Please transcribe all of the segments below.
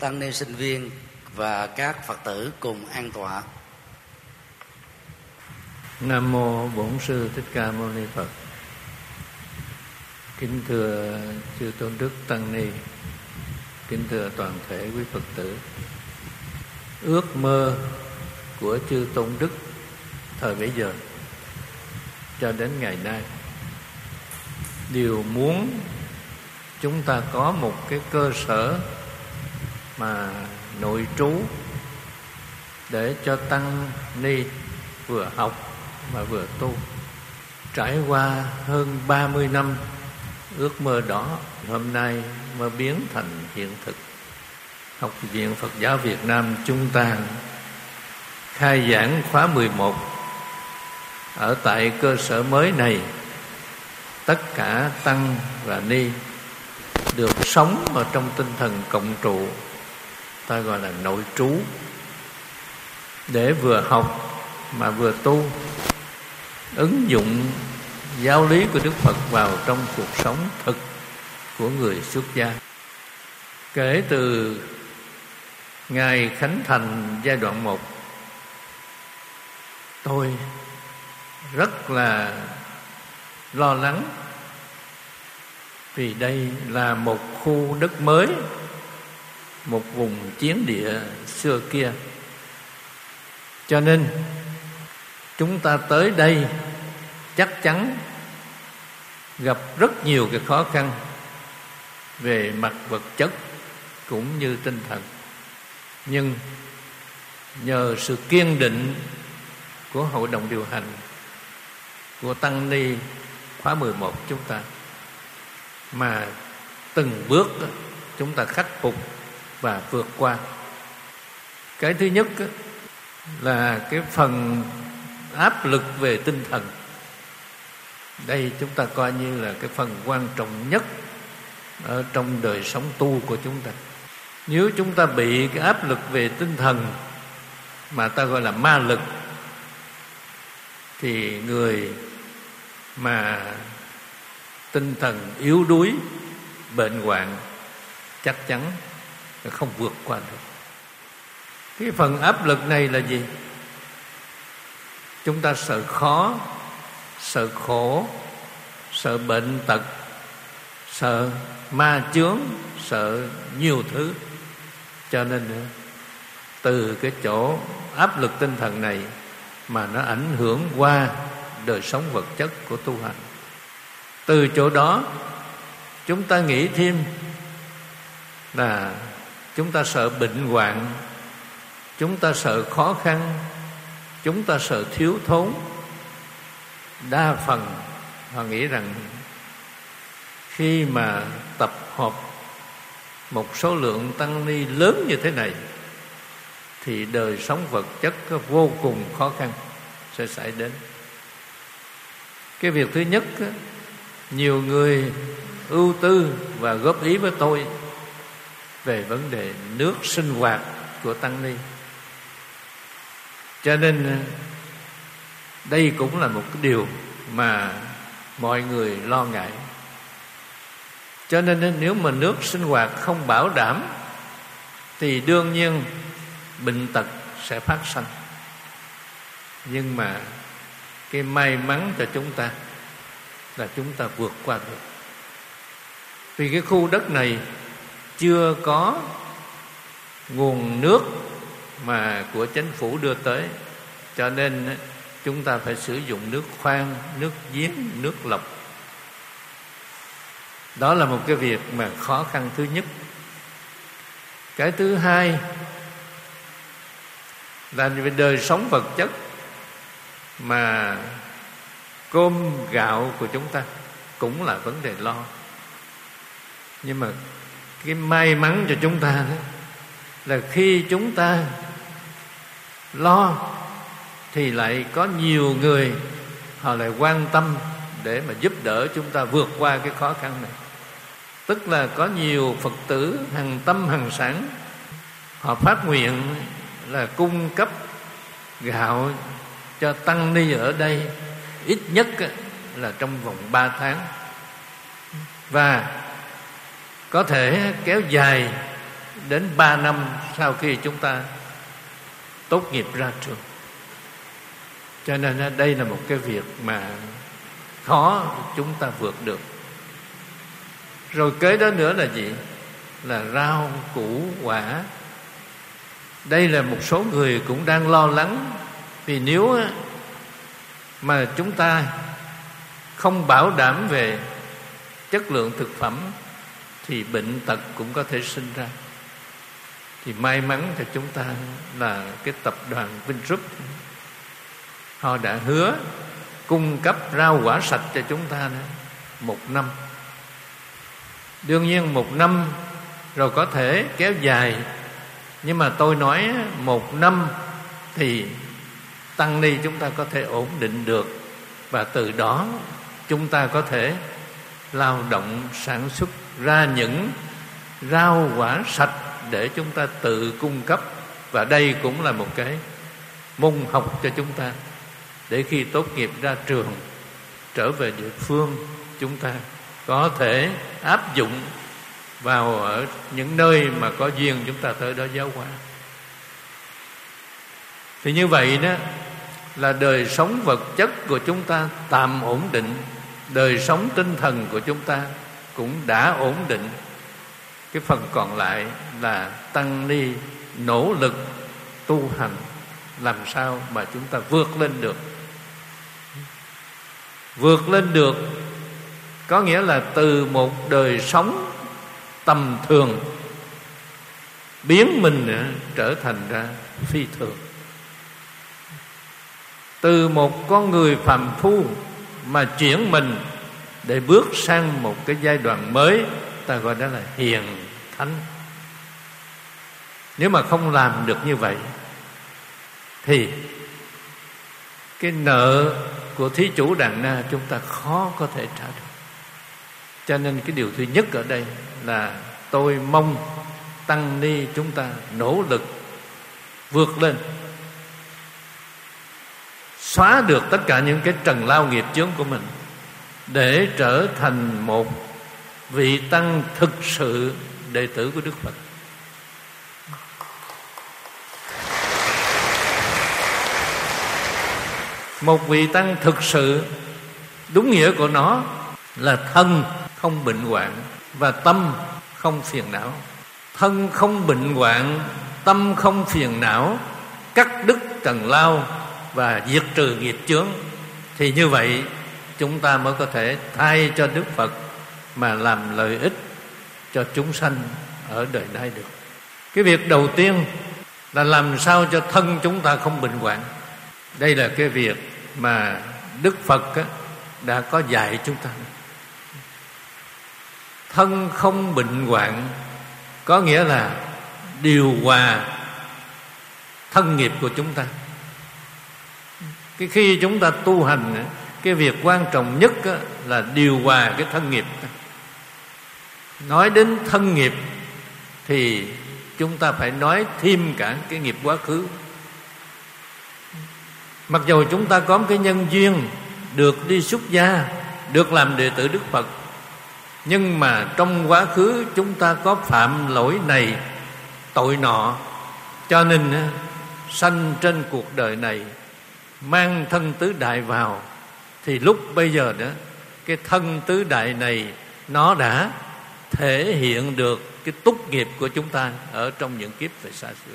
tăng ni sinh viên và các Phật tử cùng an tọa. Nam mô Bổn Sư Thích Ca Mâu Ni Phật. Kính thưa chư tôn đức tăng ni, kính thưa toàn thể quý Phật tử. Ước mơ của chư tôn đức thời bấy giờ cho đến ngày nay đều muốn chúng ta có một cái cơ sở mà nội trú để cho tăng ni vừa học mà vừa tu. Trải qua hơn 30 năm, ước mơ đó hôm nay mới biến thành hiện thực. Học viện Phật giáo Việt Nam chúng ta khai giảng khóa 11 ở tại cơ sở mới này. Tất cả tăng và ni được sống ở trong tinh thần cộng trụ, ta gọi là nội trú, để vừa học mà vừa tu, ứng dụng giáo lý của Đức Phật vào trong cuộc sống thực của người xuất gia. Kể từ ngày khánh thành giai đoạn 1, tôi rất là lo lắng, vì đây là một khu đất mới, một vùng chiến địa xưa kia. Cho nên chúng ta tới đây chắc chắn gặp rất nhiều cái khó khăn về mặt vật chất cũng như tinh thần. Nhưng nhờ sự kiên định của hội đồng điều hành, của tăng ni khóa 11 chúng ta, mà từng bước chúng ta khắc phục và vượt qua. Cái thứ nhất là cái phần áp lực về tinh thần. Đây chúng ta coi như là cái phần quan trọng nhất ở trong đời sống tu của chúng ta. Nếu chúng ta bị cái áp lực về tinh thần mà ta gọi là ma lực, thì người mà tinh thần yếu đuối, bệnh hoạn chắc chắn là không vượt qua được. Cái phần áp lực này là gì? Chúng ta sợ khó, sợ khổ, sợ bệnh tật, sợ ma chướng, sợ nhiều thứ. Cho nên từ cái chỗ áp lực tinh thần này mà nó ảnh hưởng qua đời sống vật chất của tu hành. Từ chỗ đó chúng ta nghĩ thêm là chúng ta sợ bệnh hoạn, chúng ta sợ khó khăn, chúng ta sợ thiếu thốn. Đa phần họ nghĩ rằng khi mà tập hợp một số lượng tăng ni lớn như thế này thì đời sống vật chất vô cùng khó khăn sẽ xảy đến. Cái việc thứ nhất, nhiều người ưu tư và góp ý với tôi về vấn đề nước sinh hoạt của tăng ni. Cho nên đây cũng là một cái điều mà mọi người lo ngại. Cho nên nếu mà nước sinh hoạt không bảo đảm thì đương nhiên bệnh tật sẽ phát sinh. Nhưng mà cái may mắn cho chúng ta là chúng ta vượt qua được. Vì cái khu đất này chưa có nguồn nước mà của chính phủ đưa tới, cho nên chúng ta phải sử dụng nước khoan, nước giếng, nước lọc. Đó là một cái việc mà khó khăn thứ nhất. Cái thứ hai là về đời sống vật chất, mà cơm gạo của chúng ta cũng là vấn đề lo. Nhưng mà cái may mắn cho chúng ta đó là khi chúng ta lo thì lại có nhiều người họ lại quan tâm để mà giúp đỡ chúng ta vượt qua cái khó khăn này. Tức là có nhiều Phật tử hằng tâm hằng sản, họ phát nguyện là cung cấp gạo cho tăng ni ở đây ít nhất là trong vòng 3 tháng, và có thể kéo dài đến 3 năm sau khi chúng ta tốt nghiệp ra trường. Cho nên đây là một cái việc mà khó chúng ta vượt được. Rồi kế đó nữa là gì? Là rau củ quả. Đây là một số người cũng đang lo lắng, vì nếu mà chúng ta không bảo đảm về chất lượng thực phẩm thì bệnh tật cũng có thể sinh ra. Thì may mắn cho chúng ta là cái tập đoàn Vingroup, họ đã hứa cung cấp rau quả sạch cho chúng ta 1 năm. Đương nhiên 1 năm rồi có thể kéo dài, nhưng mà tôi nói 1 năm thì tăng ni chúng ta có thể ổn định được, và từ đó chúng ta có thể lao động sản xuất ra những rau quả sạch để chúng ta tự cung cấp. Và đây cũng là một cái môn học cho chúng ta, để khi tốt nghiệp ra trường trở về địa phương, chúng ta có thể áp dụng vào ở những nơi mà có duyên chúng ta tới đó giáo hóa. Thì như vậy đó là đời sống vật chất của chúng ta tạm ổn định, đời sống tinh thần của chúng ta cũng đã ổn định. Cái phần còn lại là tăng ni nỗ lực tu hành làm sao mà chúng ta vượt lên được. Vượt lên được có nghĩa là từ một đời sống tầm thường biến mình trở thành ra phi thường. Từ một con người phàm phu mà chuyển mình để bước sang một cái giai đoạn mới, ta gọi đó là hiền thánh. Nếu mà không làm được như vậy thì cái nợ của thí chủ Đàn Na chúng ta khó có thể trả được. Cho nên cái điều thứ nhất ở đây là tôi mong tăng ni chúng ta nỗ lực vượt lên, xóa được tất cả những cái trần lao nghiệp chướng của mình, để trở thành một vị tăng thực sự đệ tử của Đức Phật. Một vị tăng thực sự, đúng nghĩa của nó là thân không bệnh hoạn và tâm không phiền não. Thân không bệnh hoạn, tâm không phiền não, cắt đứt trần lao và diệt trừ nghiệp chướng. Thì như vậy chúng ta mới có thể thay cho Đức Phật mà làm lợi ích cho chúng sanh ở đời nay được. Cái việc đầu tiên là làm sao cho thân chúng ta không bệnh hoạn. Đây là cái việc mà Đức Phật đã có dạy chúng ta. Thân không bệnh hoạn có nghĩa là điều hòa thân nghiệp của chúng ta. Cái khi chúng ta tu hành, cái việc quan trọng nhất là điều hòa cái thân nghiệp. Nói đến thân nghiệp thì chúng ta phải nói thêm cả cái nghiệp quá khứ. Mặc dù chúng ta có một cái nhân duyên được đi xuất gia, được làm đệ tử Đức Phật, nhưng mà trong quá khứ chúng ta có phạm lỗi này tội nọ, cho nên sanh trên cuộc đời này mang thân tứ đại vào, thì lúc bây giờ đó cái thân tứ đại này nó đã thể hiện được cái túc nghiệp của chúng ta ở trong những kiếp về xa xưa.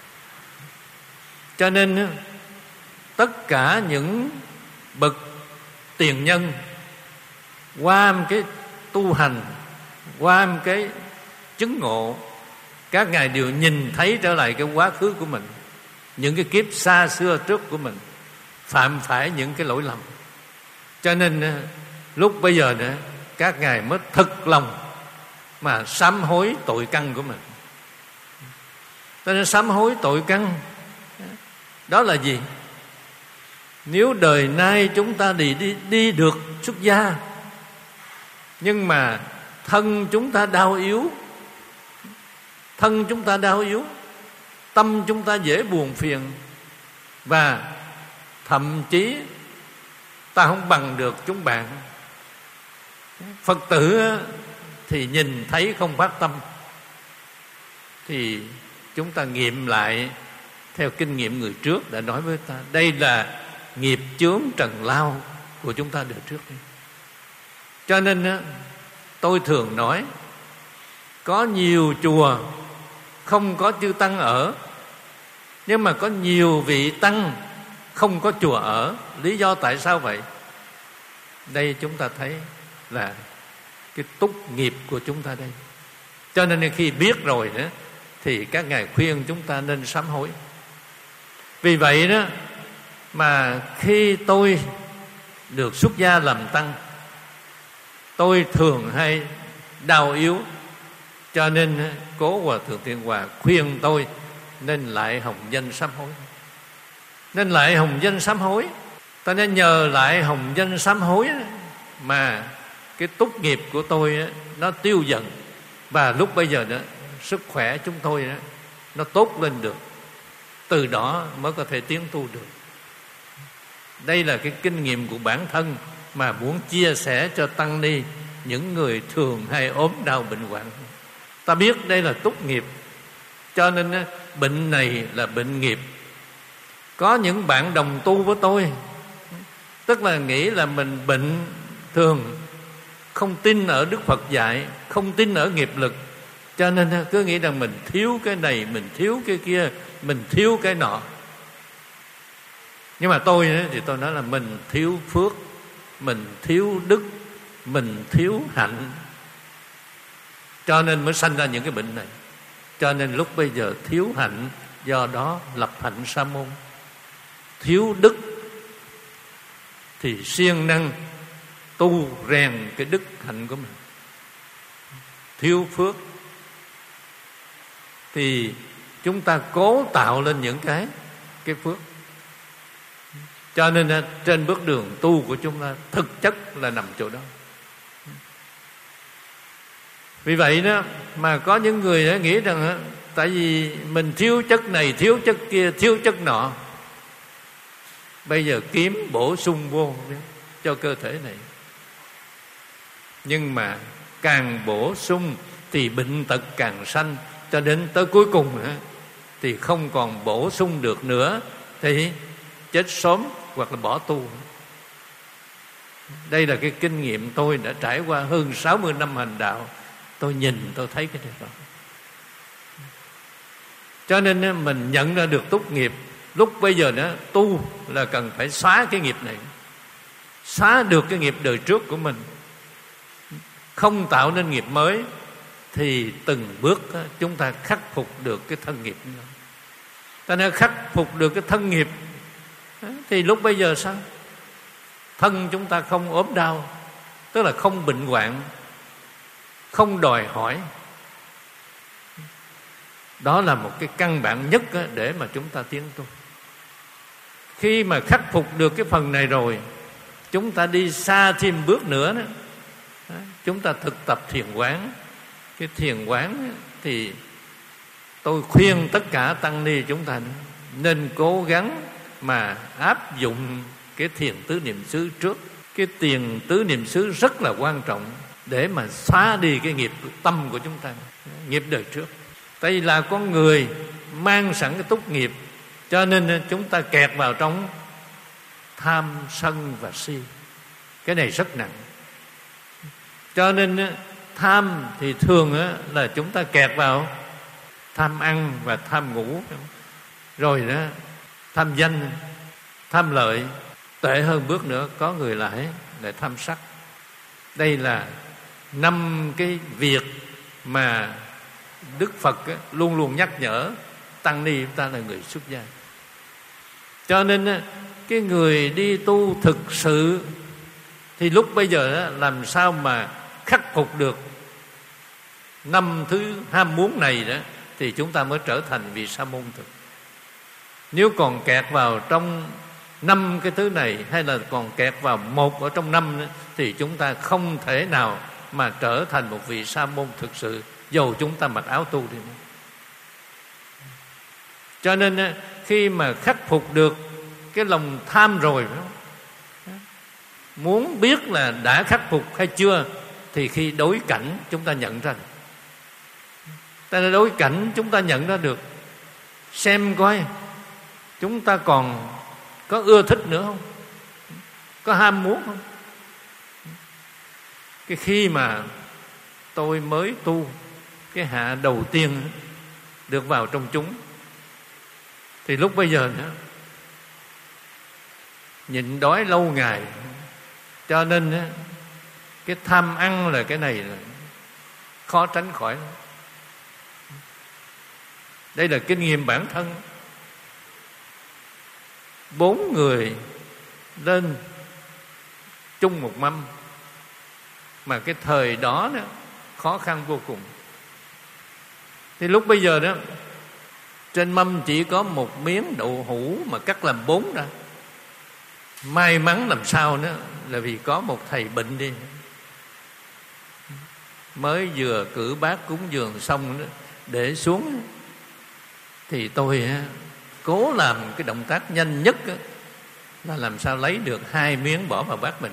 Cho nên tất cả những bậc tiền nhân qua một cái tu hành, qua một cái chứng ngộ, các ngài đều nhìn thấy trở lại cái quá khứ của mình, những cái kiếp xa xưa trước của mình phạm phải những cái lỗi lầm. Cho nên lúc bây giờ nữa các ngài mới thực lòng mà sám hối tội căn của mình. Cho nên sám hối tội căn đó là gì? Nếu đời nay chúng ta đi được xuất gia, nhưng mà thân chúng ta đau yếu, thân chúng ta đau yếu, tâm chúng ta dễ buồn phiền, và thậm chí ta không bằng được chúng bạn. Phật tử thì nhìn thấy không phát tâm, thì chúng ta nghiệm lại theo kinh nghiệm người trước đã nói với ta, đây là nghiệp chướng trần lao của chúng ta đời trước. Cho nên tôi thường nói, có nhiều chùa không có chư tăng ở, nhưng mà có nhiều vị tăng không có chùa ở. Lý do tại sao vậy? Đây chúng ta thấy là cái túc nghiệp của chúng ta đây. Cho nên khi biết rồi đó, thì các ngài khuyên chúng ta nên sám hối. Vì vậy đó mà khi tôi được xuất gia làm tăng, tôi thường hay đau yếu. Cho nên Cố Hòa Thượng Thiện Hòa khuyên tôi nên lại hồng danh sám hối. Nên lại hồng danh sám hối. Ta nên nhờ lại hồng danh sám hối mà cái túc nghiệp của tôi nó tiêu dần. Và lúc bây giờ đó, sức khỏe chúng tôi đó, nó tốt lên được. Từ đó mới có thể tiến tu được. Đây là cái kinh nghiệm của bản thân mà muốn chia sẻ cho tăng ni, những người thường hay ốm đau bệnh hoạn. Ta biết đây là túc nghiệp, cho nên bệnh này là bệnh nghiệp. Có những bạn đồng tu với tôi, tức là nghĩ là mình bệnh thường, không tin ở Đức Phật dạy, không tin ở nghiệp lực, cho nên cứ nghĩ rằng mình thiếu cái này, mình thiếu cái kia, mình thiếu cái nọ. Nhưng mà tôi thì tôi nói là mình thiếu phước, mình thiếu đức, mình thiếu hạnh, cho nên mới sanh ra những cái bệnh này. Cho nên lúc bây giờ thiếu hạnh, do đó lập hạnh sa môn. Thiếu đức thì siêng năng tu rèn cái đức hạnh của mình. Thiếu phước thì chúng ta cố tạo lên những cái phước. Cho nên trên bước đường tu của chúng ta thực chất là nằm chỗ đó. Vì vậy đó mà có những người nghĩ rằng tại vì mình thiếu chất này, thiếu chất kia, thiếu chất nọ, bây giờ kiếm bổ sung vô cho cơ thể này. Nhưng mà càng bổ sung thì bệnh tật càng sanh, cho đến tới cuối cùng thì không còn bổ sung được nữa, thì chết sớm hoặc là bỏ tu. Đây là cái kinh nghiệm tôi đã trải qua hơn 60 năm hành đạo. Tôi nhìn tôi thấy cái điều đó. Cho nên mình nhận ra được túc nghiệp. Lúc bây giờ đó tu là cần phải xóa cái nghiệp này, xóa được cái nghiệp đời trước của mình, không tạo nên nghiệp mới, thì từng bước chúng ta khắc phục được cái thân nghiệp. Ta nên khắc phục được cái thân nghiệp thì lúc bây giờ sao? Thân chúng ta không ốm đau, tức là không bệnh hoạn, không đòi hỏi. Đó là một cái căn bản nhất để mà chúng ta tiến tu. Khi mà khắc phục được cái phần này rồi, chúng ta đi xa thêm bước nữa đó. Chúng ta thực tập thiền quán. Cái thiền quán thì tôi khuyên tất cả tăng ni chúng ta nên cố gắng mà áp dụng cái thiền tứ niệm xứ trước. Cái thiền tứ niệm xứ rất là quan trọng để mà xóa đi cái nghiệp tâm của chúng ta, nghiệp đời trước. Tại vì là con người mang sẵn cái túc nghiệp, cho nên chúng ta kẹt vào trong tham, sân và si. Cái này rất nặng. Cho nên tham thì thường là chúng ta kẹt vào tham ăn và tham ngủ. Rồi đó tham danh, tham lợi. Tệ hơn bước nữa, có người lại tham sắc. Đây là 5 cái việc mà Đức Phật luôn luôn nhắc nhở tăng ni chúng ta là người xuất gia. Cho nên cái người đi tu thực sự thì lúc bây giờ làm sao mà khắc phục được 5 thứ ham muốn này đó, thì chúng ta mới trở thành vị sa môn thực. Nếu còn kẹt vào trong 5 cái thứ này, hay là còn kẹt vào 1 ở trong 5 đó, thì chúng ta không thể nào mà trở thành một vị sa môn thực sự, dầu chúng ta mặc áo tu đi. Cho nên khi mà khắc phục được cái lòng tham rồi, muốn biết là đã khắc phục hay chưa, thì khi đối cảnh chúng ta nhận ra. Ta là đối cảnh chúng ta nhận ra được. Xem coi chúng ta còn có ưa thích nữa không, có ham muốn không. Cái khi mà tôi mới tu cái hạ đầu tiên được vào trong chúng, thì lúc bây giờ nữa nhịn đói lâu ngày, cho nên cái tham ăn là cái này là khó tránh khỏi. Đây là kinh nghiệm bản thân. 4 người lên chung một mâm, mà cái thời đó khó khăn vô cùng. Thì lúc bây giờ đó, trên mâm chỉ có một miếng đậu hũ mà cắt làm 4 ra. May mắn làm sao nữa là vì có một thầy bệnh đi, mới vừa cử bát cúng dường xong đó, để xuống, thì tôi cố làm cái động tác nhanh nhất là làm sao lấy được 2 miếng bỏ vào bát mình.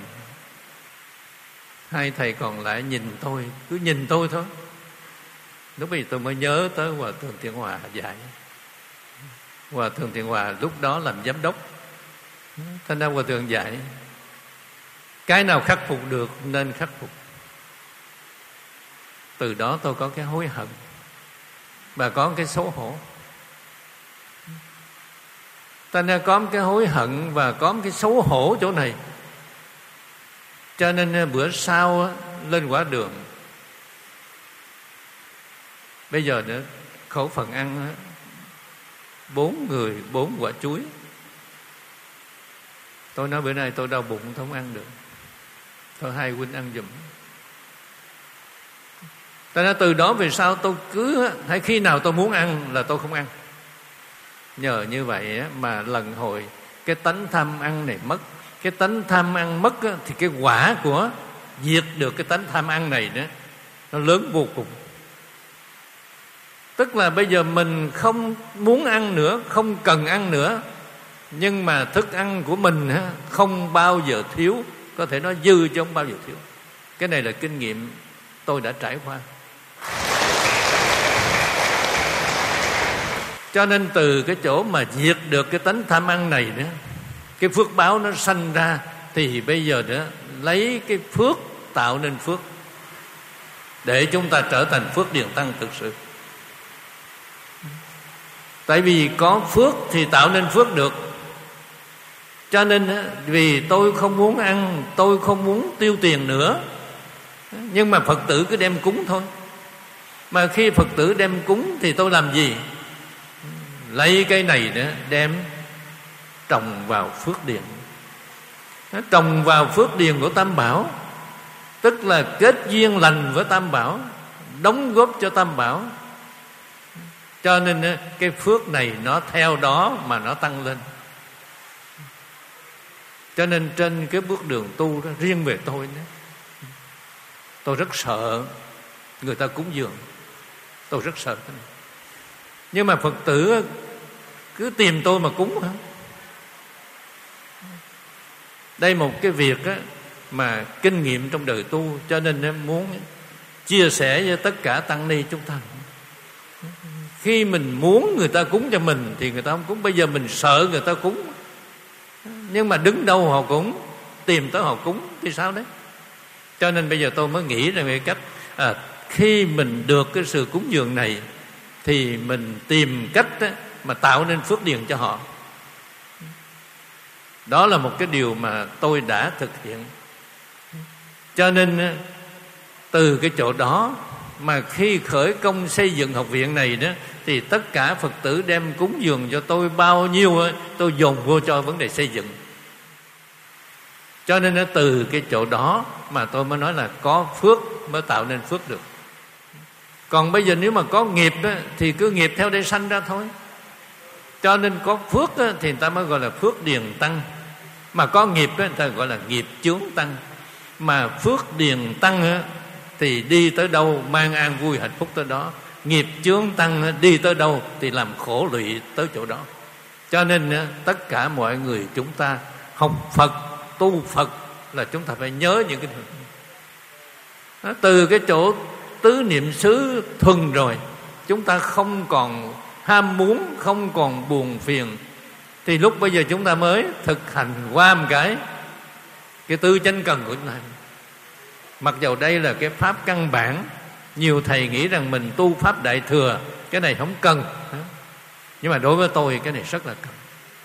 2 thầy còn lại nhìn tôi, cứ nhìn tôi thôi. Lúc bây giờ tôi mới nhớ tới Hòa Thượng Thiện Hòa dạy. Hòa Thượng Thiện Hòa lúc đó làm giám đốc, thành ra Hòa Thượng dạy cái nào khắc phục được nên khắc phục. Từ đó tôi có cái hối hận và có cái xấu hổ. Thành ra có cái hối hận và có cái xấu hổ chỗ này, cho nên bữa sau lên quả đường, bây giờ nữa khẩu phần ăn 4 người 4 quả chuối. Tôi nói bữa nay tôi đau bụng, tôi không ăn được, thôi hai huynh ăn giùm. Tại nên từ đó về sau tôi cứ hay khi nào tôi muốn ăn là tôi không ăn. Nhờ như vậy mà lần hồi cái tánh tham ăn này mất. Cái tánh tham ăn mất thì cái quả của diệt được cái tánh tham ăn này đó, nó lớn vô cùng. Tức là bây giờ mình không muốn ăn nữa, không cần ăn nữa, nhưng mà thức ăn của mình không bao giờ thiếu. Có thể nói dư chứ không bao giờ thiếu. Cái này là kinh nghiệm tôi đã trải qua. Cho nên từ cái chỗ mà diệt được cái tánh tham ăn này nữa, cái phước báo nó sanh ra, thì bây giờ nữa lấy cái phước tạo nên phước, để chúng ta trở thành phước điền tăng thực sự. Tại vì có phước thì tạo nên phước được. Cho nên vì tôi không muốn ăn, tôi không muốn tiêu tiền nữa, nhưng mà Phật tử cứ đem cúng thôi. Mà khi Phật tử đem cúng thì tôi làm gì? Lấy cái này nữa đem trồng vào phước điền. Trồng vào phước điền của Tam Bảo, tức là kết duyên lành với Tam Bảo, đóng góp cho Tam Bảo. Cho nên cái phước này nó theo đó mà nó tăng lên. Cho nên trên cái bước đường tu đó, riêng về tôi đó, tôi rất sợ người ta cúng dường. Tôi rất sợ cái này. Nhưng mà Phật tử cứ tìm tôi mà cúng hả? Đây một cái việc á, mà kinh nghiệm trong đời tu, cho nên em muốn chia sẻ với tất cả tăng ni chúng ta. Khi mình muốn người ta cúng cho mình thì người ta không cúng. Bây giờ mình sợ người ta cúng, nhưng mà đứng đâu họ cũng tìm tới họ cúng thì sao đấy. Cho nên bây giờ tôi mới nghĩ ra cái cách khi mình được cái sự cúng dường này thì mình tìm cách mà tạo nên phước điền cho họ. Đó là một cái điều mà tôi đã thực hiện. Cho nên từ cái chỗ đó mà khi khởi công xây dựng học viện này đó, thì tất cả Phật tử đem cúng dường cho tôi bao nhiêu tôi dồn vô cho vấn đề xây dựng. Cho nên từ cái chỗ đó mà tôi mới nói là có phước mới tạo nên phước được. Còn bây giờ nếu mà có nghiệp thì cứ nghiệp theo đây sanh ra thôi. Cho nên có phước thì người ta mới gọi là phước điền tăng. Mà có nghiệp người ta gọi là nghiệp chướng tăng. Mà phước điền tăng thì đi tới đâu mang an vui hạnh phúc tới đó. Nghiệp chướng tăng đi tới đâu thì làm khổ lụy tới chỗ đó. Cho nên tất cả mọi người chúng ta học Phật, tu Phật là chúng ta phải nhớ những cái điều. Từ cái chỗ tứ niệm xứ thuần rồi chúng ta không còn ham muốn, không còn buồn phiền, thì lúc bây giờ chúng ta mới thực hành qua một cái tứ chánh cần của chúng ta. Mặc dầu đây là cái pháp căn bản, nhiều thầy nghĩ rằng mình tu pháp đại thừa, cái này không cần, nhưng mà đối với tôi cái này rất là cần.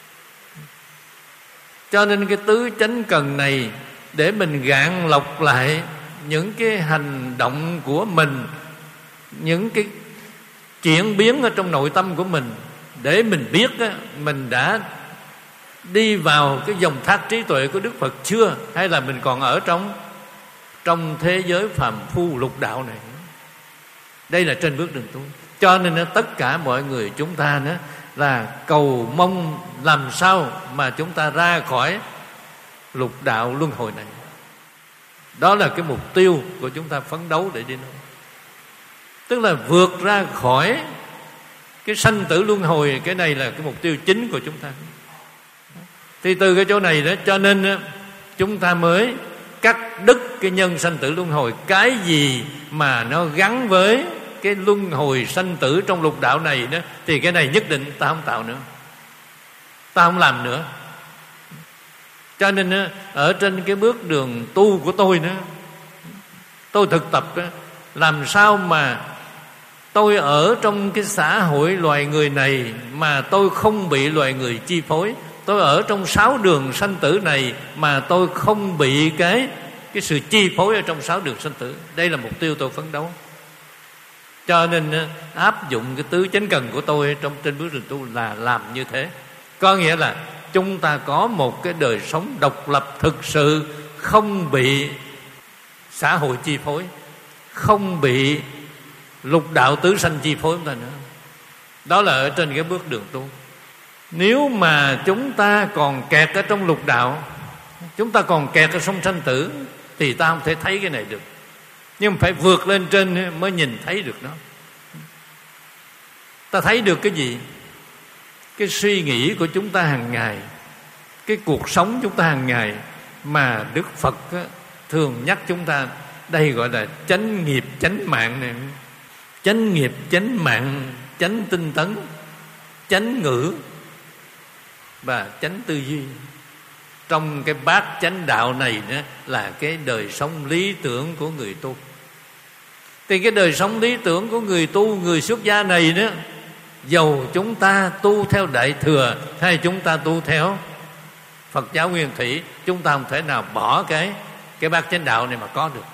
Cho nên cái tứ chánh cần này, để mình gạn lọc lại những cái hành động của mình, những cái chuyển biến ở trong nội tâm của mình, để mình biết mình đã đi vào cái dòng thác trí tuệ của Đức Phật chưa, hay là mình còn ở trong thế giới phàm phu lục đạo này. Đây là trên bước đường tu. Cho nên tất cả mọi người chúng ta là cầu mong làm sao mà chúng ta ra khỏi lục đạo luân hồi này. Đó là cái mục tiêu của chúng ta phấn đấu để đi đâu. Tức là vượt ra khỏi cái sanh tử luân hồi. Cái này là cái mục tiêu chính của chúng ta. Thì từ cái chỗ này đó, cho nên chúng ta mới cắt đứt cái nhân sanh tử luân hồi. Cái gì mà nó gắn với cái luân hồi sanh tử trong lục đạo này đó, thì cái này nhất định ta không tạo nữa, ta không làm nữa. Cho nên ở trên cái bước đường tu của tôi nữa, tôi thực tập làm sao mà tôi ở trong cái xã hội loài người này mà tôi không bị loài người chi phối. Tôi ở trong 6 đường sanh tử này mà tôi không bị cái sự chi phối ở trong 6 đường sanh tử. Đây là mục tiêu tôi phấn đấu. Cho nên áp dụng cái tứ chánh cần của tôi trong trên bước đường tu là làm như thế. Có nghĩa là chúng ta có một cái đời sống độc lập thực sự, không bị xã hội chi phối, không bị lục đạo tứ sanh chi phối chúng ta nữa. Đó là ở trên cái bước đường tu. Nếu mà chúng ta còn kẹt ở trong lục đạo, chúng ta còn kẹt ở trong sanh tử, thì ta không thể thấy cái này được. Nhưng phải vượt lên trên mới nhìn thấy được nó. Ta thấy được cái gì? Cái suy nghĩ của chúng ta hàng ngày, cái cuộc sống chúng ta hàng ngày mà Đức Phật thường nhắc chúng ta. Đây gọi là chánh nghiệp chánh mạng này. Chánh nghiệp chánh mạng, chánh tinh tấn, chánh ngữ và chánh tư duy. Trong cái bát chánh đạo này đó là cái đời sống lý tưởng của người tu. Thì cái đời sống lý tưởng của người tu, người xuất gia này đó, dầu chúng ta tu theo Đại Thừa hay chúng ta tu theo Phật giáo Nguyên Thủy, chúng ta không thể nào bỏ cái bát chánh đạo này mà có được.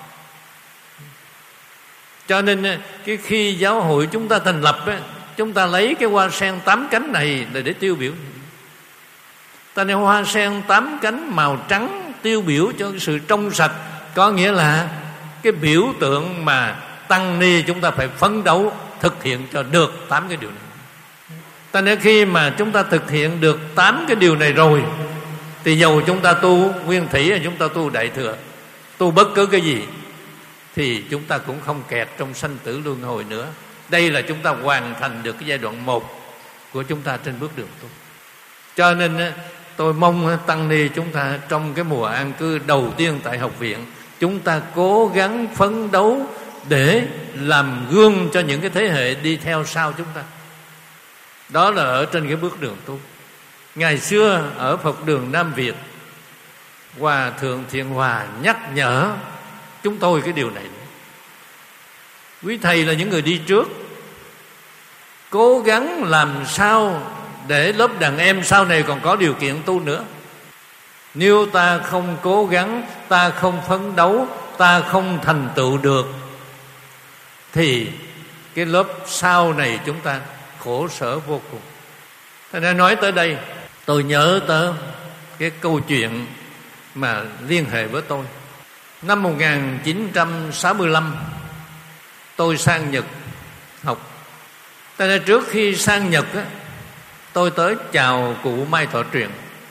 Cho nên cái khi giáo hội chúng ta thành lập, chúng ta lấy cái hoa sen 8 cánh này để tiêu biểu. Ta nên hoa sen 8 cánh màu trắng tiêu biểu cho cái sự trong sạch, có nghĩa là cái biểu tượng mà tăng ni chúng ta phải phấn đấu thực hiện cho được 8 cái điều này. Ta nên khi mà chúng ta thực hiện được 8 cái điều này rồi, thì dầu chúng ta tu Nguyên Thủy hay chúng ta tu Đại Thừa, tu bất cứ cái gì, thì chúng ta cũng không kẹt trong sanh tử luân hồi nữa. Đây là chúng ta hoàn thành được cái giai đoạn 1 của chúng ta trên bước đường tu. Cho nên tôi mong tăng ni chúng ta trong cái mùa an cư đầu tiên tại học viện, chúng ta cố gắng phấn đấu để làm gương cho những cái thế hệ đi theo sau chúng ta. Đó là ở trên cái bước đường tu. Ngày xưa ở Phật đường Nam Việt, Hòa Thượng Thiện Hòa nhắc nhở chúng tôi cái điều này. Quý thầy là những người đi trước, cố gắng làm sao để lớp đàn em sau này còn có điều kiện tu nữa. Nếu ta không cố gắng, ta không phấn đấu, ta không thành tựu được, thì cái lớp sau này chúng ta khổ sở vô cùng. Thế nên nói tới đây, tôi nhớ tới cái câu chuyện mà liên hệ với tôi. Năm 1965 tôi sang Nhật học. Thế nên trước khi sang Nhật tôi tới chào cụ Mai Thọ Truyền.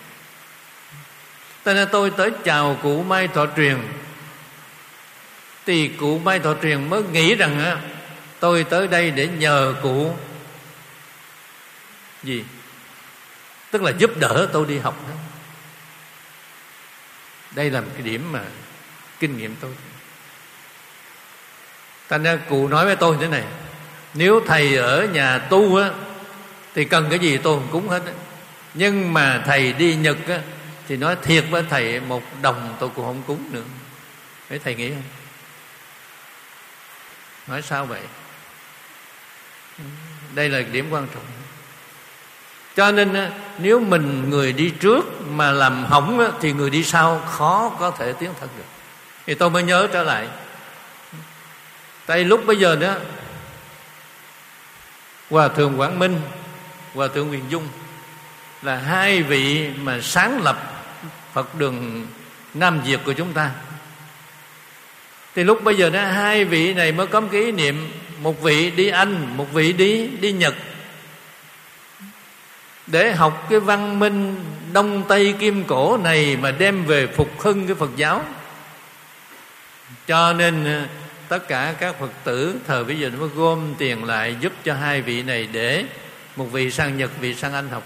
Thế nên tôi tới chào cụ Mai Thọ Truyền, thì cụ Mai Thọ Truyền mới nghĩ rằng tôi tới đây để nhờ cụ gì? Tức là giúp đỡ tôi đi học đó. Đây là một cái điểm mà kinh nghiệm tôi. Thành ra cụ nói với tôi thế này: Nếu thầy ở nhà tu á thì cần cái gì tôi không cúng hết á. Nhưng mà thầy đi Nhật á thì nói thiệt với thầy, 1 đồng tôi cũng không cúng nữa. Thấy thầy nghĩ không? Nói sao vậy? Đây là điểm quan trọng. Cho nên nếu mình người đi trước mà làm hỏng thì người đi sau khó có thể tiến thân được. Thì tôi mới nhớ trở lại. Tại lúc bây giờ đó, Hòa thượng Quảng Minh, Hòa thượng Huyền Dung là 2 vị mà sáng lập Phật đường Nam Việt của chúng ta. Thì lúc bây giờ đó 2 vị này mới có cái ý niệm, một vị đi Anh, một vị đi Nhật, để học cái văn minh Đông Tây Kim Cổ này mà đem về phục hưng cái Phật giáo. Cho nên tất cả các Phật tử thời bây giờ mới gom tiền lại giúp cho 2 vị này, để một vị sang Nhật, vị sang Anh học.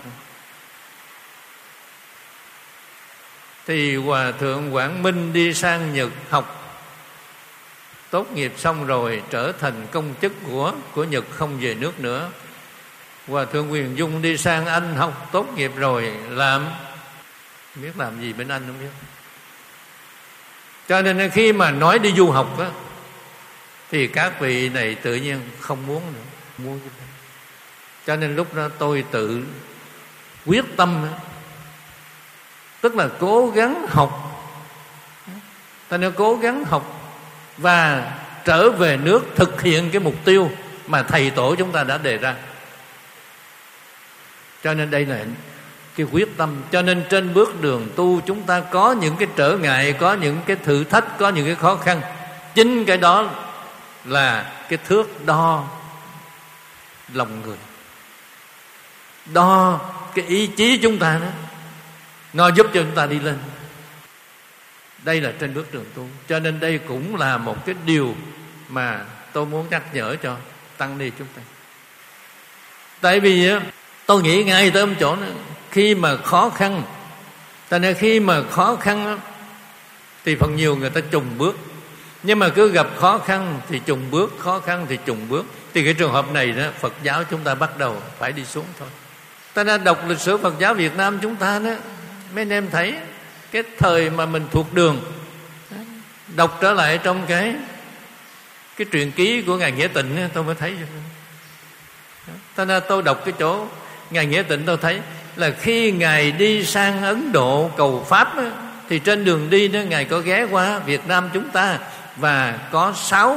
Thì Hòa thượng Quảng Minh đi sang Nhật học, tốt nghiệp xong rồi trở thành công chức của Nhật, không về nước nữa. Hòa thượng Huyền Dung đi sang Anh học, tốt nghiệp rồi làm, không biết làm gì bên Anh không biết. Cho nên khi mà nói đi du học á, thì các vị này tự nhiên không muốn nữa. Cho nên lúc đó tôi tự quyết tâm, tức là cố gắng học. Ta nên cố gắng học và trở về nước thực hiện cái mục tiêu mà thầy tổ chúng ta đã đề ra. Cho nên đây là cái quyết tâm. Cho nên trên bước đường tu chúng ta có những cái trở ngại, có những cái thử thách, có những cái khó khăn. Chính cái đó là cái thước đo lòng người, đo cái ý chí chúng ta đó, nó giúp cho chúng ta đi lên. Đây là trên bước đường tu. Cho nên đây cũng là một cái điều mà tôi muốn nhắc nhở cho tăng ni chúng ta. Tại vì tôi nghĩ ngay tới chỗ đó, khi mà khó khăn, tại nên khi mà khó khăn thì phần nhiều người ta chùng bước. Nhưng mà cứ gặp khó khăn thì chùng bước, khó khăn thì chùng bước. Thì cái trường hợp này đó, Phật giáo chúng ta bắt đầu phải đi xuống thôi. Ta đã đọc lịch sử Phật giáo Việt Nam chúng ta đó, mấy anh em thấy cái thời mà mình thuộc đường, đọc trở lại trong cái truyện ký của Ngài Nghĩa Tịnh, tôi mới thấy. Ta nên tôi đọc cái chỗ Ngài Nghĩa Tịnh, tôi thấy là khi Ngài đi sang Ấn Độ cầu Pháp đó, thì trên đường đi đó Ngài có ghé qua Việt Nam chúng ta, và có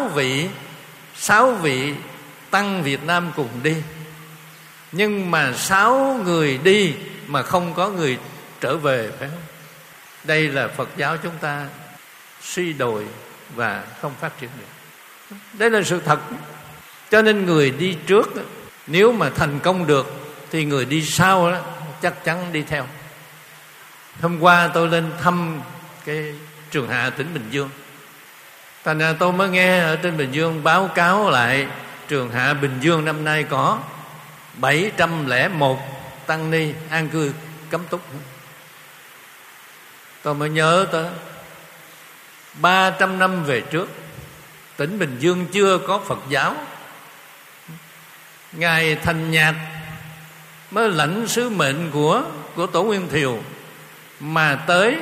6 vị tăng Việt Nam cùng đi. Nhưng mà 6 người đi mà không có người trở về, phải không? Đây là Phật giáo chúng ta suy đồi và không phát triển được. Đây là sự thật. Cho nên người đi trước nếu mà thành công được thì người đi sau đó chắc chắn đi theo. Hôm qua tôi lên thăm cái Trường Hạ tỉnh Bình Dương, thành ra tôi mới nghe ở trên Bình Dương báo cáo lại Trường Hạ Bình Dương năm nay có 701 tăng ni an cư cấm túc. Tôi mới nhớ tới 300 năm về trước, tỉnh Bình Dương chưa có Phật giáo. Ngài Thành Nhạc mới lãnh sứ mệnh của Tổ Nguyên Thiều mà tới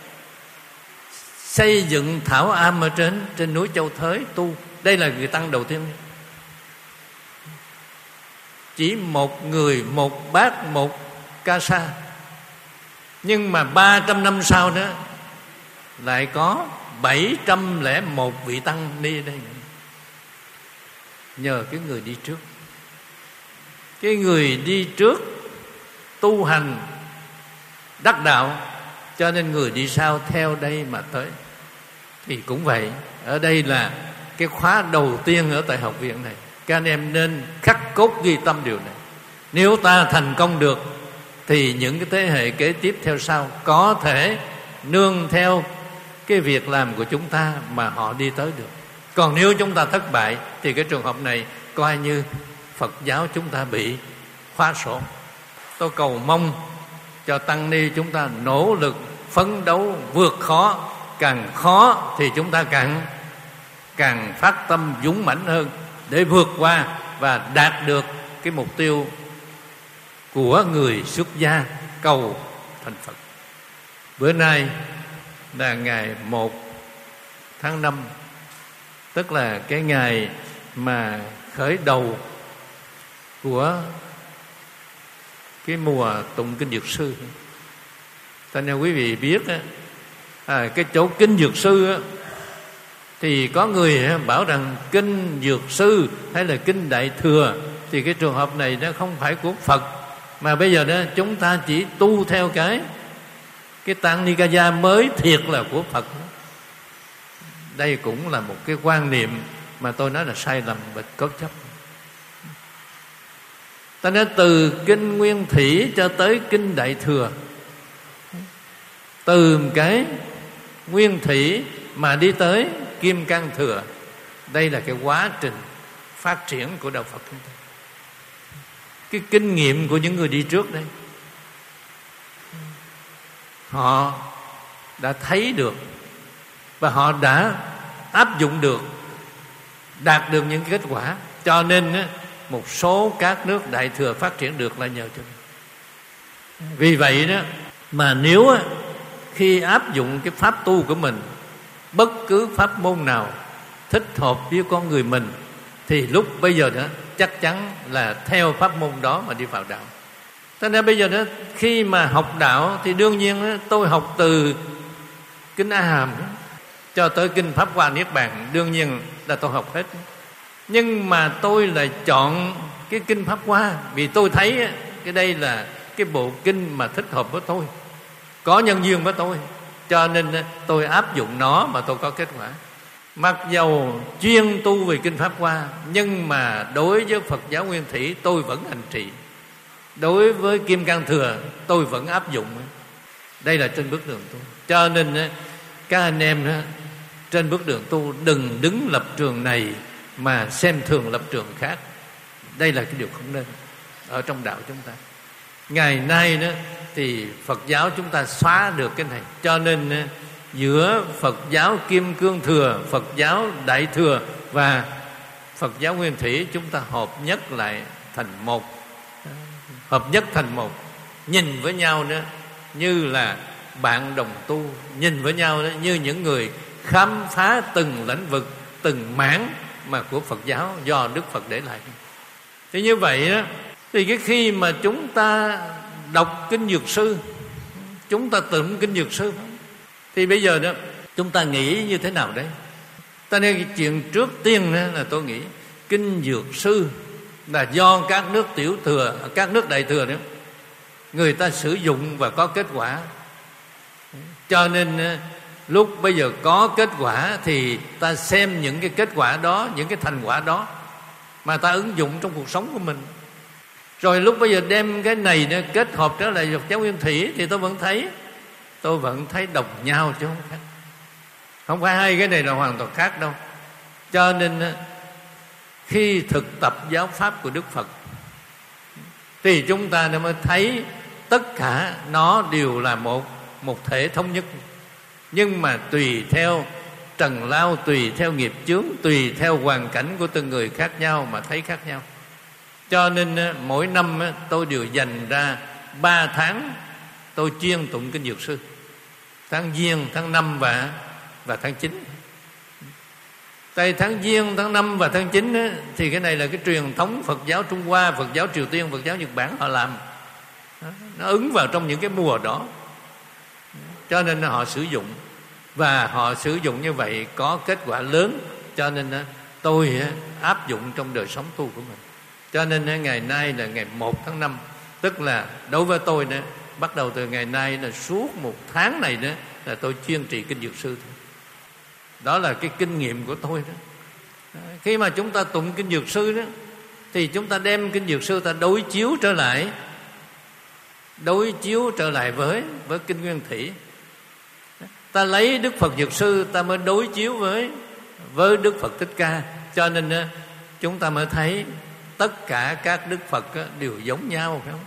xây dựng thảo am ở trên núi Châu Thới tu. Đây là người tăng đầu tiên. Chỉ một người, một bác, một ca sa. Nhưng mà 300 năm sau đó lại có 701 vị tăng ni ở đây. Nhờ cái người đi trước. Cái người đi trước tu hành đắc đạo, cho nên người đi sau theo đây mà tới. Thì cũng vậy, ở đây là cái khóa đầu tiên ở tại học viện này. Các anh em nên khắc cốt ghi tâm điều này. Nếu ta thành công được thì những cái thế hệ kế tiếp theo sau có thể nương theo cái việc làm của chúng ta mà họ đi tới được. Còn nếu chúng ta thất bại thì cái trường hợp này coi như Phật giáo chúng ta bị khóa sổ. Tôi cầu mong cho tăng ni chúng ta nỗ lực phấn đấu vượt khó. Càng khó thì chúng ta càng phát tâm dũng mãnh hơn để vượt qua và đạt được cái mục tiêu của người xuất gia cầu thành Phật. Bữa nay là ngày 1 tháng 5, tức là cái ngày mà khởi đầu của cái mùa tụng kinh Dược Sư. Cho nên quý vị biết cái chỗ kinh Dược Sư thì có người bảo rằng kinh Dược Sư hay là kinh Đại Thừa, thì cái trường hợp này nó không phải của Phật, mà bây giờ đó chúng ta chỉ tu theo cái Tạng Nikaya mới thiệt là của Phật. Đây cũng là một cái quan niệm mà tôi nói là sai lầm và có chấp. Ta nói từ kinh Nguyên Thủy cho tới kinh Đại Thừa, từ cái Nguyên Thủy mà đi tới Kim Cang Thừa, đây là cái quá trình phát triển của đạo Phật chúng ta. Cái kinh nghiệm của những người đi trước đây, họ đã thấy được và họ đã áp dụng được, đạt được những kết quả. Cho nên một số các nước Đại Thừa phát triển được là nhờ cho. Vì vậy đó mà nếu khi áp dụng cái pháp tu của mình, bất cứ pháp môn nào thích hợp với con người mình, thì lúc bây giờ đó chắc chắn là theo pháp môn đó mà đi vào đạo. Cho nên bây giờ đó khi mà học đạo thì đương nhiên đó, tôi học từ kinh A Hàm cho tới kinh Pháp Hoa Niết Bàn, đương nhiên là tôi học hết. Nhưng mà tôi lại chọn cái kinh Pháp Hoa vì tôi thấy cái đây là cái bộ kinh mà thích hợp với tôi, có nhân duyên với tôi, cho nên tôi áp dụng nó mà tôi có kết quả. Mặc dầu chuyên tu về kinh Pháp Hoa, nhưng mà đối với Phật giáo Nguyên Thủy tôi vẫn hành trì, đối với Kim Cang Thừa tôi vẫn áp dụng. Đây là trên bước đường tu. Cho nên các anh em trên bước đường tu đừng đứng lập trường này mà xem thường lập trường khác. Đây là cái điều không nên ở trong đạo chúng ta. Ngày nay đó thì Phật giáo chúng ta xóa được cái này, cho nên giữa Phật giáo Kim Cang Thừa, Phật giáo Đại Thừa và Phật giáo Nguyên Thủy chúng ta hợp nhất lại thành một, hợp nhất thành một, nhìn với nhau nữa như là bạn đồng tu, nhìn với nhau đó như những người khám phá từng lĩnh vực, từng mảng mà của Phật giáo do Đức Phật để lại. Thì như vậy đó, thì cái khi mà chúng ta đọc kinh Dược Sư, chúng ta tụng kinh Dược Sư, thì bây giờ đó chúng ta nghĩ như thế nào đấy? Ta nên cái chuyện trước tiên đó là tôi nghĩ kinh Dược Sư là do các nước tiểu thừa, các nước Đại Thừa đó người ta sử dụng và có kết quả. Cho nên lúc bây giờ có kết quả thì ta xem những cái kết quả đó, những cái thành quả đó mà ta ứng dụng trong cuộc sống của mình. Rồi lúc bây giờ đem cái này nó kết hợp trở lại Phật giáo Nguyên Thủy thì tôi vẫn thấy đồng nhau chứ không khác. Không phải hai cái này là hoàn toàn khác đâu. Cho nên khi thực tập giáo pháp của Đức Phật thì chúng ta mới thấy tất cả nó đều là một thể thống nhất. Nhưng mà tùy theo trần lao, tùy theo nghiệp chướng, tùy theo hoàn cảnh của từng người khác nhau mà thấy khác nhau. Cho nên mỗi năm tôi đều dành ra 3 tháng tôi chuyên tụng kinh Dược Sư. Tháng Giêng, tháng 5 và tháng 9. Tại tháng Giêng, tháng 5 và tháng 9 thì cái này là cái truyền thống Phật giáo Trung Hoa, Phật giáo Triều Tiên, Phật giáo Nhật Bản họ làm. Nó ứng vào trong những cái mùa đó. Cho nên họ sử dụng. Và họ sử dụng như vậy có kết quả lớn. Cho nên tôi áp dụng trong đời sống tu của mình. Cho nên ngày nay là ngày 1 tháng 5. Tức là đối với tôi nữa, bắt đầu từ ngày nay là suốt 1 tháng này nữa là tôi chuyên trì kinh Dược Sư thôi. Đó là cái kinh nghiệm của tôi đó. Khi mà chúng ta tụng kinh Dược Sư đó thì chúng ta đem kinh Dược Sư ta đối chiếu trở lại với kinh Nguyên Thủy. Ta lấy Đức Phật Dược Sư ta mới đối chiếu với Đức Phật Thích Ca. Cho nên chúng ta mới thấy tất cả các Đức Phật đều giống nhau, phải không?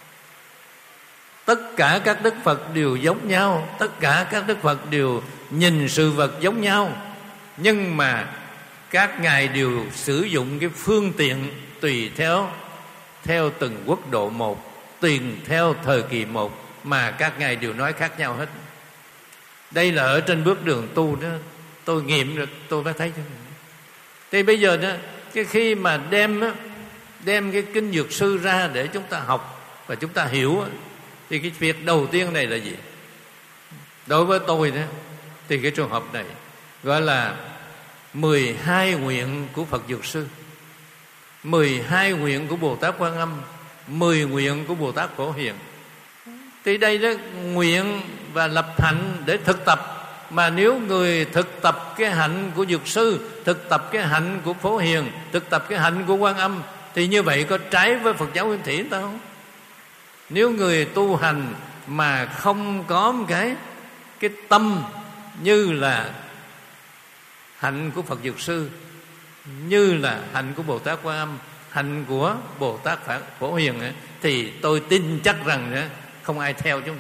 Tất cả các Đức Phật đều giống nhau, tất cả các Đức Phật đều nhìn sự vật giống nhau. Nhưng mà các ngài đều sử dụng cái phương tiện tùy theo từng quốc độ một, tùy theo thời kỳ một, mà các ngài đều nói khác nhau hết. Đây là ở trên bước đường tu đó, tôi nghiệm được, tôi mới thấy. Thì bây giờ đó, cái khi mà đem cái kinh Dược Sư ra để chúng ta học và chúng ta hiểu, thì cái việc đầu tiên này là gì? Đối với tôi đó, thì cái trường hợp này gọi là 12 nguyện của Phật Dược Sư, 12 nguyện của Bồ Tát Quan Âm, 10 nguyện của Bồ Tát Phổ Hiền. Thì đây đó, nguyện và lập hạnh để thực tập. Mà nếu người thực tập cái hạnh của Dược Sư, thực tập cái hạnh của Phổ Hiền, thực tập cái hạnh của Quan Âm, thì như vậy có trái với Phật giáo Nguyên Thủy ta không? Nếu người tu hành mà không có một cái tâm như là hạnh của Phật Dược Sư, như là hạnh của Bồ Tát Quan Âm, hạnh của Bồ Tát Phổ Hiền ấy, thì tôi tin chắc rằng không ai theo chúng ta.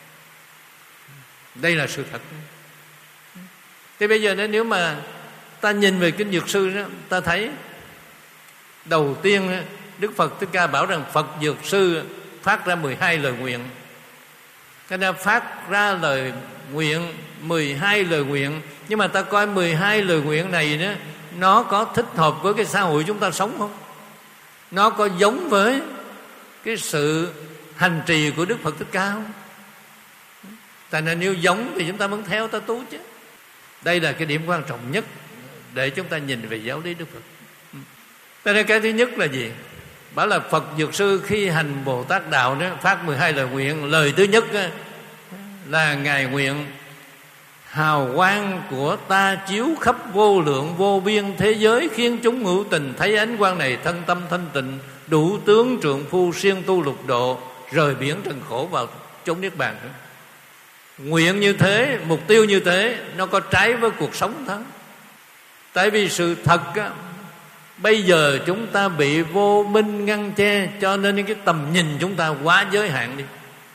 Đây là sự thật. Thì bây giờ nếu mà ta nhìn về kinh Dược Sư đó, ta thấy đầu tiên Đức Phật Thích Ca bảo rằng Phật Dược Sư phát ra 12 lời nguyện. Cái này phát ra lời nguyện 12 lời nguyện. Nhưng mà ta coi 12 lời nguyện này đó, nó có thích hợp với cái xã hội chúng ta sống không? Nó có giống với cái sự hành trì của Đức Phật Thích Ca không? Tại nên nếu giống thì chúng ta vẫn theo, ta tu chứ. Đây là cái điểm quan trọng nhất để chúng ta nhìn về giáo lý Đức Phật. Tại nên cái thứ nhất là gì? Bảo là Phật Dược Sư khi hành Bồ Tát Đạo đó, phát 12 lời nguyện. Lời thứ nhất là ngài nguyện hào quang của ta chiếu khắp vô lượng vô biên thế giới, khiến chúng hữu tình thấy ánh quang này thân tâm thanh tịnh, đủ tướng trượng phu siêng tu lục độ, rời biển trần khổ vào chốn niết bàn. Nguyện như thế, mục tiêu như thế, nó có trái với cuộc sống thôi. Tại vì sự thật bây giờ chúng ta bị vô minh ngăn che, cho nên cái tầm nhìn chúng ta quá giới hạn đi.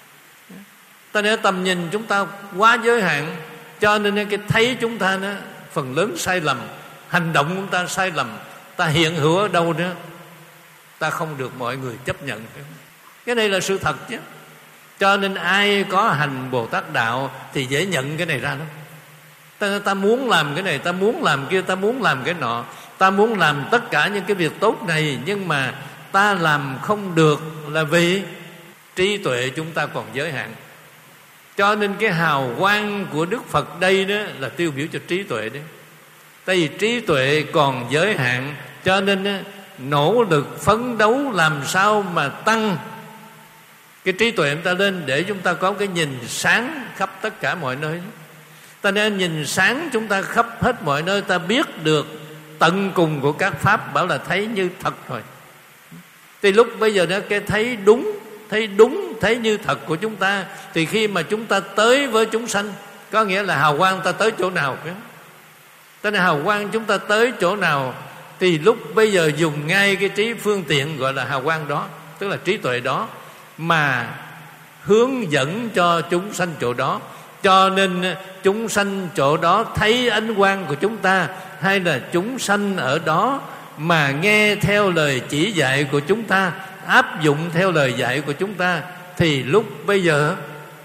Ta nói tầm nhìn chúng ta quá giới hạn, cho nên cái thấy chúng ta nó phần lớn sai lầm, hành động chúng ta sai lầm, ta hiện hữu ở đâu nữa ta không được mọi người chấp nhận. Cái này là sự thật chứ. Cho nên ai có hành Bồ Tát Đạo thì dễ nhận cái này ra lắm. Ta muốn làm cái này, ta muốn làm kia, ta muốn làm cái nọ, ta muốn làm tất cả những cái việc tốt này, nhưng mà ta làm không được là vì trí tuệ chúng ta còn giới hạn. Cho nên cái hào quang của Đức Phật đây đó là tiêu biểu cho trí tuệ đấy. Tại vì trí tuệ còn giới hạn, cho nên nỗ lực phấn đấu làm sao mà tăng cái trí tuệ chúng ta lên, để chúng ta có cái nhìn sáng khắp tất cả mọi nơi. Ta nên nhìn sáng chúng ta khắp hết mọi nơi, ta biết được tận cùng của các pháp, bảo là thấy như thật rồi. Thì lúc bây giờ đó cái thấy đúng, thấy như thật của chúng ta, thì khi mà chúng ta tới với chúng sanh, có nghĩa là hào quang ta tới chỗ nào, ta nói hào quang chúng ta tới chỗ nào, thì lúc bây giờ dùng ngay cái trí phương tiện gọi là hào quang đó, tức là trí tuệ đó, mà hướng dẫn cho chúng sanh chỗ đó. Cho nên chúng sanh chỗ đó thấy ánh quang của chúng ta, hay là chúng sanh ở đó mà nghe theo lời chỉ dạy của chúng ta, áp dụng theo lời dạy của chúng ta, thì lúc bây giờ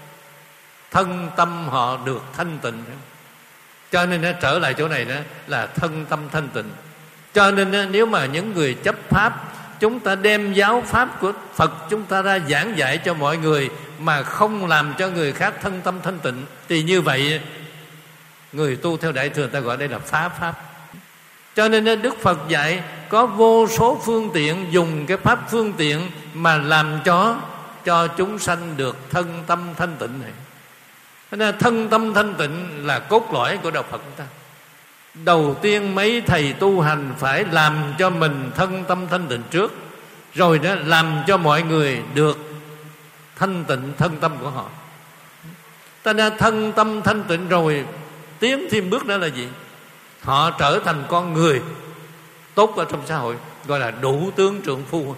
thân tâm họ được thanh tịnh. Cho nên nó trở lại chỗ này đó là thân tâm thanh tịnh. Cho nên nếu mà những người chấp pháp, chúng ta đem giáo pháp của Phật chúng ta ra giảng dạy cho mọi người, mà không làm cho người khác thân tâm thanh tịnh, thì như vậy người tu theo Đại thừa ta gọi đây là phá pháp. Cho nên Đức Phật dạy có vô số phương tiện, dùng cái pháp phương tiện mà làm cho chúng sanh được thân tâm thanh tịnh này. Nên thân tâm thanh tịnh là cốt lõi của đạo Phật chúng ta. Đầu tiên mấy thầy tu hành phải làm cho mình thân tâm thanh tịnh trước, rồi đó làm cho mọi người được thanh tịnh thân tâm của họ. Ta nên thân tâm thanh tịnh rồi tiến thêm bước đó là gì? Họ trở thành con người tốt ở trong xã hội, gọi là đủ tướng trượng phu.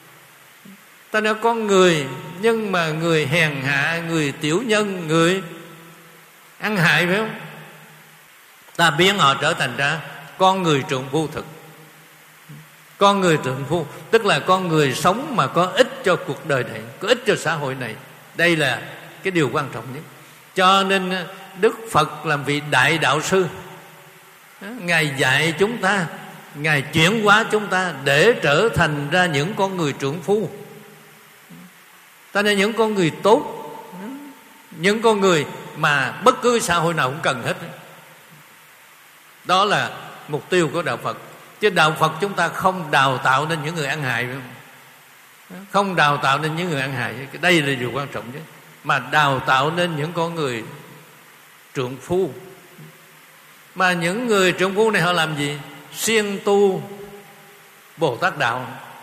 Ta nói con người, nhưng mà người hèn hạ, người tiểu nhân, người ăn hại, phải không? Ta biến họ trở thành ra con người trượng phu thực. Con người trượng phu tức là con người sống mà có ích cho cuộc đời này, có ích cho xã hội này. Đây là cái điều quan trọng nhất. Cho nên Đức Phật làm vị đại đạo sư, Ngài dạy chúng ta, Ngài chuyển hóa chúng ta để trở thành ra những con người trượng phu. Ta nên những con người tốt, những con người mà bất cứ xã hội nào cũng cần hết. Đó là mục tiêu của đạo Phật. Chứ đạo Phật chúng ta không đào tạo nên những người ăn hại, không đào tạo nên những người ăn hại. Đây là điều quan trọng nhất. Mà đào tạo nên những con người trượng phu. Mà những người trượng phu này họ làm gì? Siêng tu Bồ Tát đạo.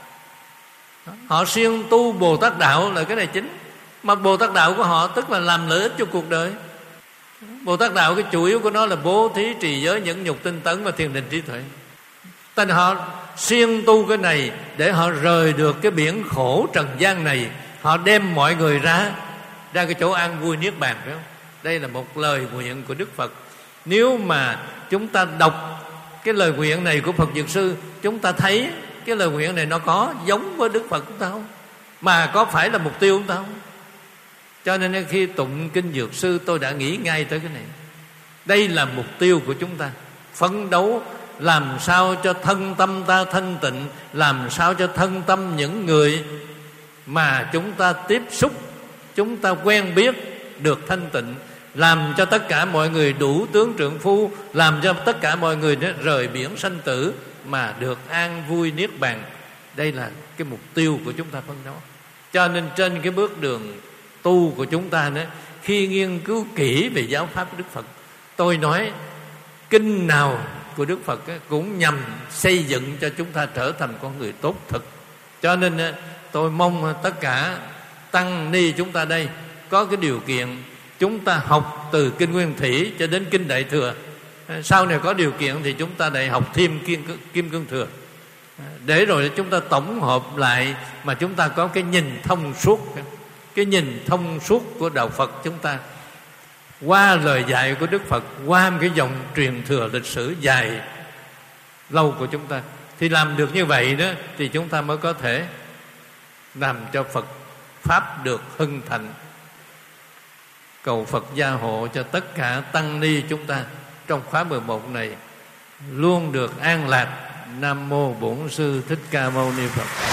Họ siêng tu Bồ Tát đạo là cái này chính. Mà Bồ Tát đạo của họ tức là làm lợi ích cho cuộc đời. Bồ Tát đạo cái chủ yếu của nó là bố thí, trì giới, nhẫn nhục, tinh tấn và thiền định trí tuệ. Nên họ siêng tu cái này để họ rời được cái biển khổ trần gian này. Họ đem mọi người ra cái chỗ an vui niết bàn, phải không? Đây là một lời nguyện của Đức Phật. Nếu mà chúng ta đọc cái lời nguyện này của Phật Dược Sư, chúng ta thấy cái lời nguyện này nó có giống với Đức Phật chúng ta không? Mà có phải là mục tiêu chúng ta không? Cho nên khi tụng kinh Dược Sư, tôi đã nghĩ ngay tới cái này. Đây là mục tiêu của chúng ta. Phấn đấu làm sao cho thân tâm ta thanh tịnh, làm sao cho thân tâm những người mà chúng ta tiếp xúc, chúng ta quen biết được thanh tịnh, làm cho tất cả mọi người đủ tướng trượng phu, làm cho tất cả mọi người rời biển sanh tử mà được an vui niết bàn. Đây là cái mục tiêu của chúng ta phấn đấu. Cho nên trên cái bước đường tu của chúng ta nữa, khi nghiên cứu kỹ về giáo pháp của Đức Phật, tôi nói kinh nào của Đức Phật cũng nhằm xây dựng cho chúng ta trở thành con người tốt thực. Cho nên tôi mong tất cả tăng ni chúng ta đây có cái điều kiện chúng ta học từ kinh Nguyên Thủy cho đến kinh Đại Thừa. Sau này có điều kiện thì chúng ta lại học thêm Kim Cương Thừa, để rồi chúng ta tổng hợp lại mà chúng ta có cái nhìn thông suốt. Cái nhìn thông suốt của đạo Phật chúng ta qua lời dạy của Đức Phật, qua một cái dòng truyền thừa lịch sử dài lâu của chúng ta. Thì làm được như vậy đó thì chúng ta mới có thể làm cho Phật Pháp được hưng thịnh. Cầu Phật gia hộ cho tất cả tăng ni chúng ta trong khóa 11 này luôn được an lạc. Nam mô Bổn Sư Thích Ca Mâu Ni Phật.